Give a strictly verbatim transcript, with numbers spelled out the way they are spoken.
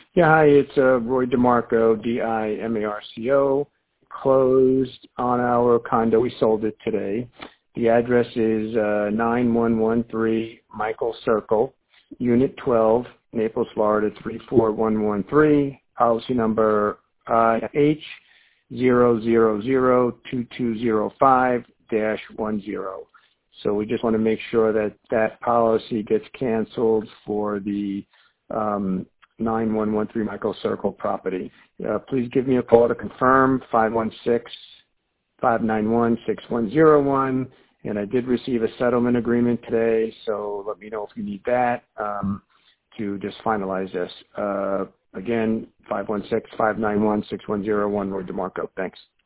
Yeah, hi, it's uh, Roy DiMarco, D I M A R C O, closed on our condo. We sold it today. The address is uh, nine one one three Michael Circle, Unit twelve, Naples, Florida three four one one three, policy number uh, H zero zero zero two two zero five dash one zero. So we just want to make sure that that policy gets canceled for the um, nine one one three Michael Circle property. Uh, please give me a call to confirm, five one six, five nine one, six one zero one. And I did receive a settlement agreement today, so let me know if you need that um, to just finalize this. Uh, again, five one six, five nine one, six one zero one, Roy DiMarco. Thanks.